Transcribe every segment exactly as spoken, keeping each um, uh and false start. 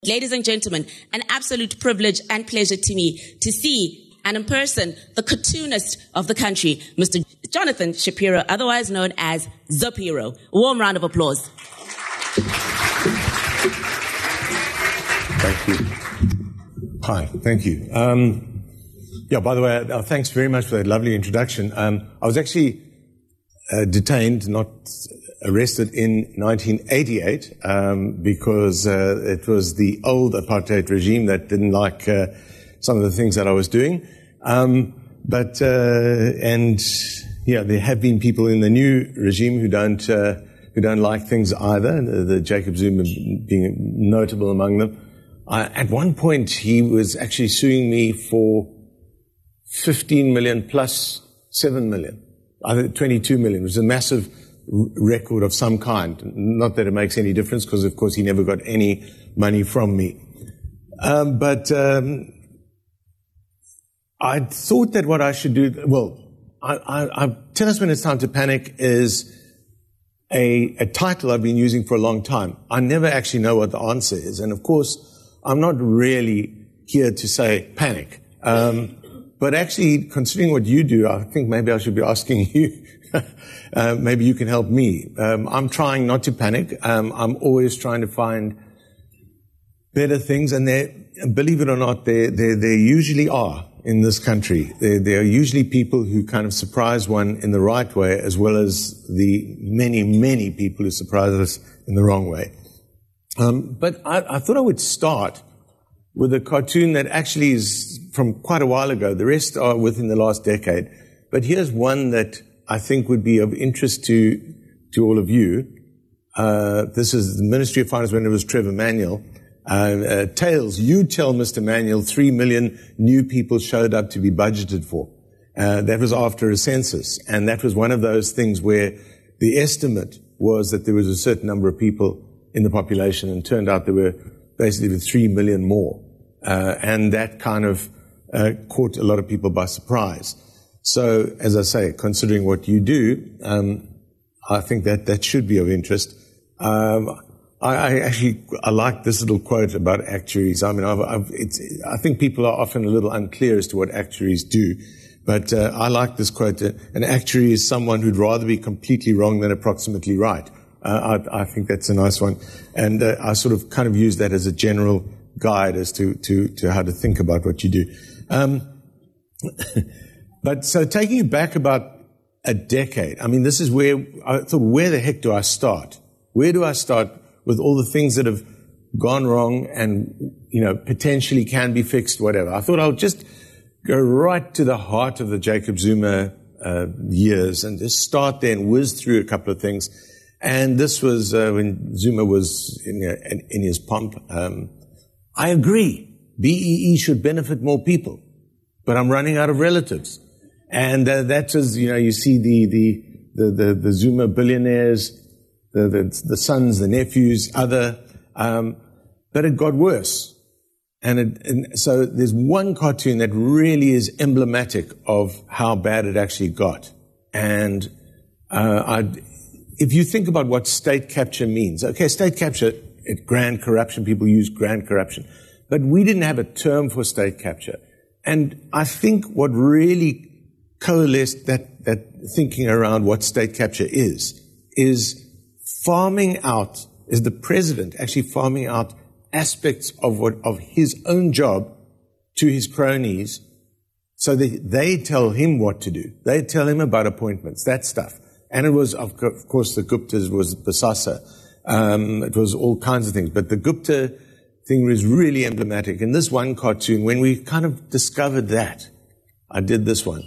Ladies and gentlemen, an absolute privilege and pleasure to me to see, and in person, the cartoonist of the country, Mister Jonathan Shapiro, otherwise known as Zapiro. A warm round of applause. Thank you. Hi, thank you. Um, yeah, by the way, uh, thanks very much for that lovely introduction. Um, I was actually uh, detained, not arrested, in nineteen eighty-eight um, because uh, it was the old apartheid regime that didn't like uh, some of the things that I was doing. Um, but, uh, and yeah, there have been people in the new regime who don't, uh, who don't like things either, the, the Jacob Zuma being notable among them. I, at one point, he was actually suing me for fifteen million plus seven million. I think twenty-two million. It was a massive record of some kind. Not that it makes any difference, because of course he never got any money from me. Um, but um, I thought that what I should do, well, I, I, I, Tell Us When It's Time to Panic is a, a title I've been using for a long time. I never actually know what the answer is. And of course, I'm not really here to say panic. Um, but actually, considering what you do, I think maybe I should be asking you. uh, maybe you can help me. Um, I'm trying not to panic. Um, I'm always trying to find better things, and there, believe it or not, there, there, there usually are in this country. There, there are usually people who kind of surprise one in the right way, as well as the many, many people who surprise us in the wrong way. Um, but I, I thought I would start with a cartoon that actually is from quite a while ago. The rest are within the last decade. But here's one that I think would be of interest to to all of you. Uh, this is the Ministry of Finance when it was Trevor Manuel. Uh, uh, Tails, you tell Mister Manuel three million new people showed up to be budgeted for. Uh, that was after a census. And that was one of those things where the estimate was that there was a certain number of people in the population, and turned out there were basically three million more. Uh, and that kind of uh, caught a lot of people by surprise. So, as I say, considering what you do, um, I think that that should be of interest. Um, I, I actually I like this little quote about actuaries. I mean, I've, I've, it's, I think people are often a little unclear as to what actuaries do, but uh, I like this quote. An actuary is someone who'd rather be completely wrong than approximately right. Uh, I, I think that's a nice one, and uh, I sort of kind of use that as a general guide as to to, to how to think about what you do. Um, But so taking it back about a decade, I mean, this is where I thought, where the heck do I start? Where do I start with all the things that have gone wrong and, you know, potentially can be fixed, whatever? I thought I'll just go right to the heart of the Jacob Zuma uh, years and just start there and whiz through a couple of things. And this was uh, when Zuma was in, uh, in his pomp. Um, I agree. B E E should benefit more people, but I'm running out of relatives. And uh, that was, you know, you see the the the the, the Zuma billionaires, the, the the sons, the nephews, other, um, but it got worse. And, it, and so there's one cartoon that really is emblematic of how bad it actually got. And uh, I'd, if you think about what state capture means, okay, state capture, it, grand corruption, people use grand corruption, but we didn't have a term for state capture. And I think what really coalesced that, that thinking around what state capture is, is farming out, is the president actually farming out aspects of what, of his own job to his cronies, so that they tell him what to do. They tell him about appointments, that stuff. And it was, of course, the Guptas was Basasa. Um, it was all kinds of things. But the Gupta thing was really emblematic. In this one cartoon, when we kind of discovered that, I did this one.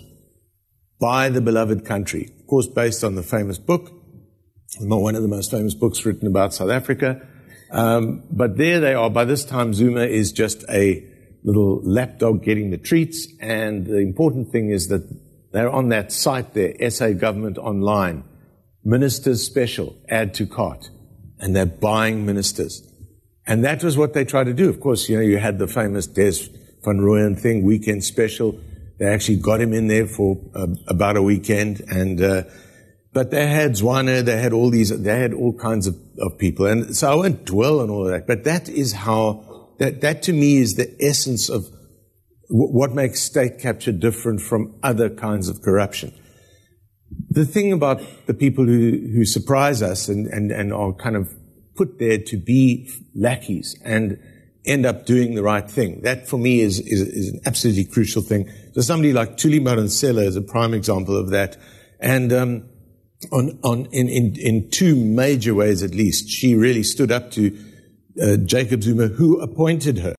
By the Beloved Country, of course, based on the famous book, one of the most famous books written about South Africa. Um, but there they are. By this time, Zuma is just a little lapdog getting the treats. And the important thing is that they're on that site there, S A Government Online, Ministers Special, add to cart. And they're buying ministers. And that was what they tried to do. Of course, you know, you had the famous Des van Rooyen thing, Weekend Special. They actually got him in there for uh, about a weekend, and uh, but they had Zwane, they had all these, they had all kinds of, of people, and so I won't dwell on all of that. But that is how that, that to me is the essence of w- what makes state capture different from other kinds of corruption. The thing about the people who, who surprise us and, and, and are kind of put there to be lackeys and end up doing the right thing, that for me is, is, is an absolutely crucial thing. So somebody like Thuli Madonsela is a prime example of that. And um, on, on, in, in, in two major ways at least, she really stood up to uh, Jacob Zuma, who appointed her.